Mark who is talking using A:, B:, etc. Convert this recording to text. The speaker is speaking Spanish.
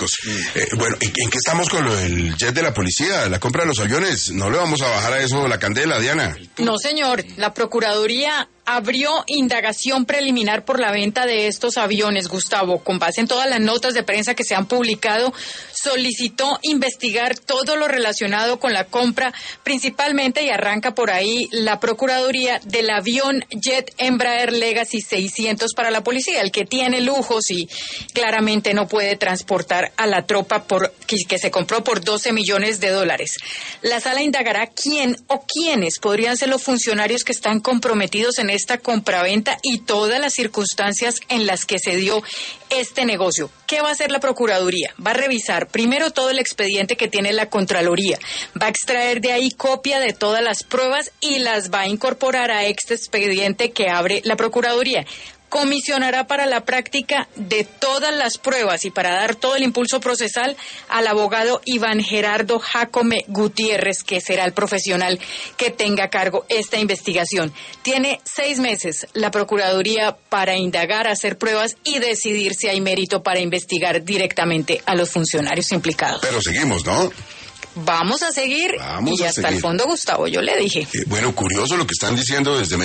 A: públicos. Bueno, ¿en qué estamos con lo del jet de la policía? La compra de los aviones. ¿No le vamos a bajar a eso la candela, Diana?
B: No, señor. La Procuraduría abrió indagación preliminar por la venta de estos aviones, Gustavo. Con base en todas las notas de prensa que se han publicado, solicitó investigar todo lo relacionado con la compra, principalmente, y arranca por ahí la Procuraduría, del avión Jet Embraer Legacy 600 para la policía, el que tiene lujos y claramente no puede transportar a la tropa que se compró por $12 millones. La sala indagará quién o quiénes podrían ser los funcionarios que están comprometidos en esta compraventa y todas las circunstancias en las que se dio este negocio. ¿Qué va a hacer la Procuraduría? Va a revisar primero todo el expediente que tiene la Contraloría, va a extraer de ahí copia de todas las pruebas y las va a incorporar a este expediente que abre la Procuraduría. Comisionará para la práctica de todas las pruebas y para dar todo el impulso procesal al abogado Iván Gerardo Jácome Gutiérrez, que será el profesional que tenga a cargo esta investigación. Tiene 6 meses la Procuraduría para indagar, hacer pruebas y decidir si hay mérito para investigar directamente a los funcionarios implicados.
A: Pero seguimos, ¿no?
B: Vamos a seguir y hasta el fondo, Gustavo, yo le dije.
A: Bueno, curioso lo que están diciendo desde